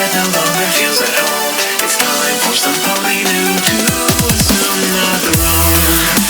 that no longer feels at home. It's time for somebody new to assume the throne.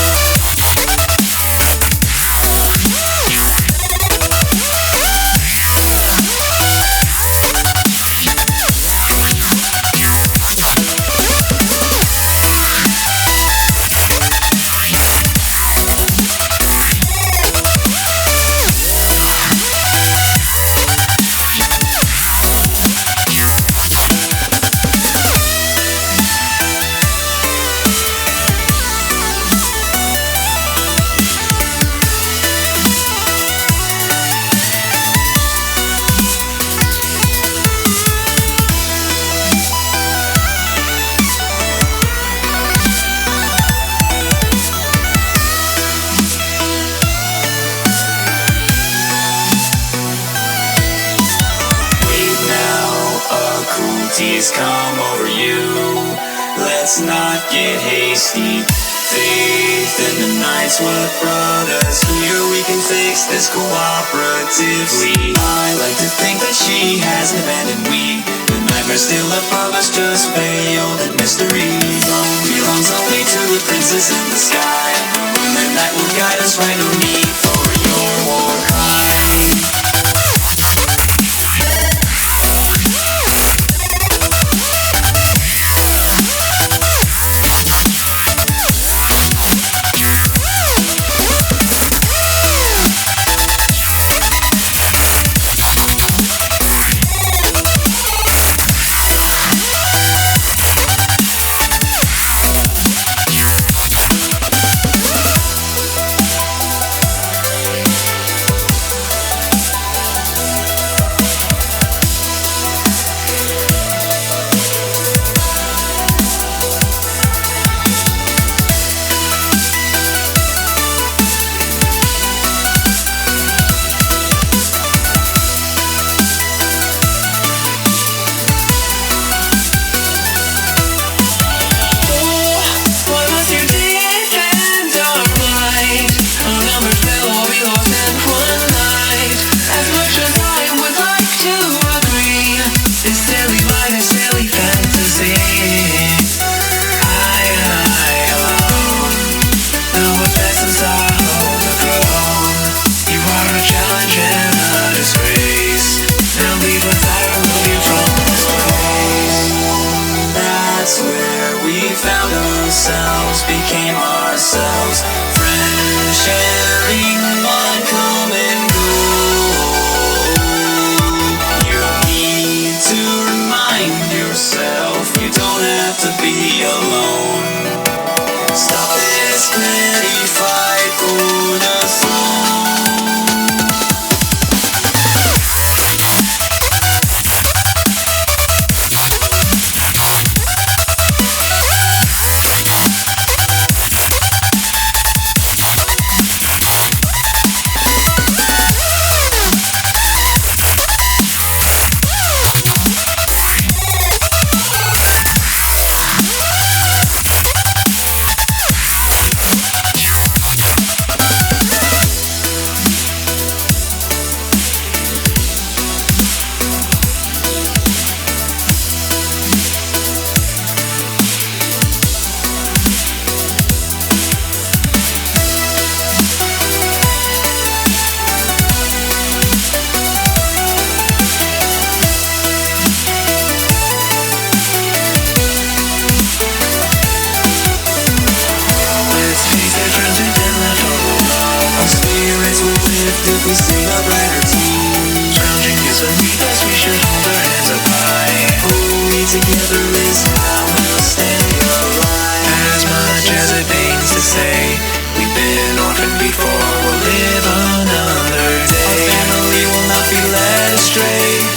Tears come over you. Let's not get hasty. Faith in the night's what brought us here. We can fix this cooperatively. I like to think that she hasn't abandoned we. The nightmare's still above us, just veiled in mystery. Throne belongs only to the princess in the sky. The moon that night will guide us right. No need for your war cry. Became ourselves, friends sharing one common goal. You need to remind yourself you don't have to be alone. Stop this petty fight for the throne. If we sing a brighter tune, scrounging is beneath us, we should hold our heads up high. Only together is how we'll stay alive. As much as it pains to say, we've been orphaned before, we'll live another day. Our family will not be led astray.